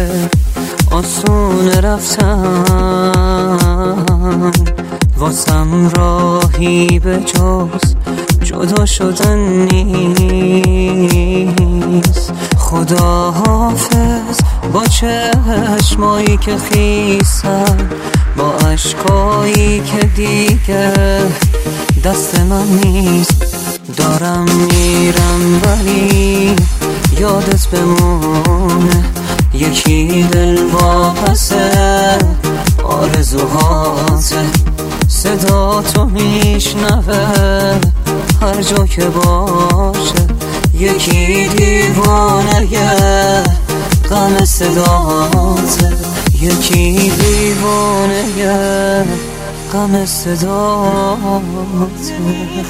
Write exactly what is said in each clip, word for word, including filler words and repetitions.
آسون رفتن، واسم راهی به جز جدا شدن نیست. خدا حافظ با چشمایی که خیسن، با عشقایی که دیگه دست من نیست. دارم میرم ولی یادت بمونه، یکی دل واپسه آرزوهاته. صدا تو میشنوه هر جا که باشه، یکی دیوانه غم صداته، یکی دیوانه غم صداته.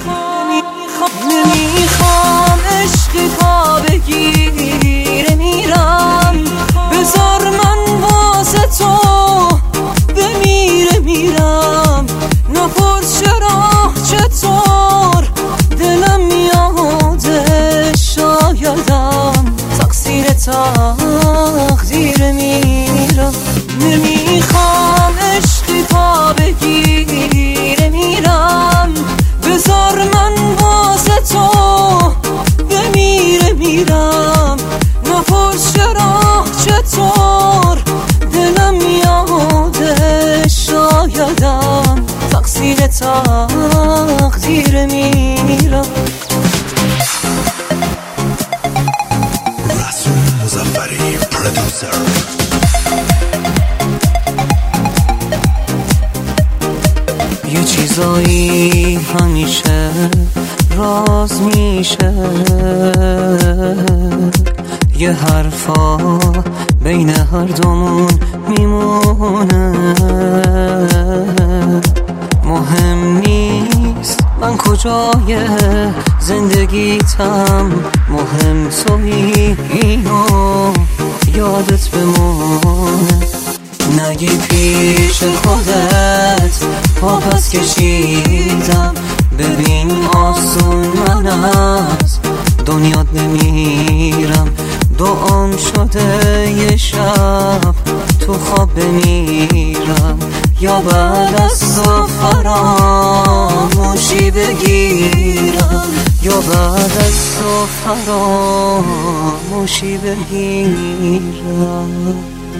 نمیخوام عشقی پا بگیره میرم، بذار من واسه تو بمیره میرم. نپرس چرا چطور دلم میاده، شایدم تقصیر تقدیر میرم. نمیخوام عشقی پا بگیره میرم، بذار من واسه تو بمیره میرم. نپرس چرا چطور دلم میاده، شایدم تقصیر تقدیر میرم. رسول مظفری پرودوسر. یه چیزایی همیشه راز میشه، یه حرفا بین هر دومون میمونه. مهم نیست من کجای زندگیتم، مهم تویی اینو یادت بمونه. نگی پیش خودت پا پس کشیدم، ببین آسون من از دنیات نمیرم. دعام شده یه شب تو خواب بمیرم، یا بعد از تو فراموشی بگیرم، یا بعد از تو فراموشی بگیرم.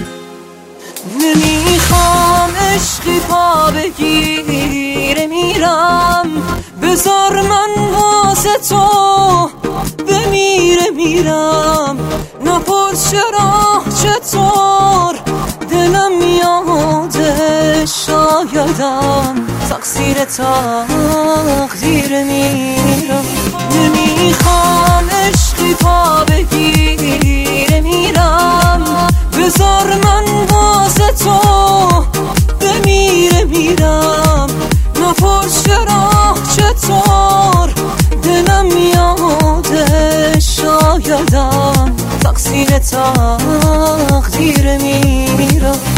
نمیخوام عشقی پا بگیره میرم، بذار من واسه تو بمیره میرم. نپرس چرا چطور دلم میاده، شایدم تقصیر تقدیر میرم. نمیخوام عشقی پا بگیره میرم، بذار من واسه تو بمیره میرم. نپرس چرا چطور دلم میاده، شایدم تقصیر تقدیر میرم.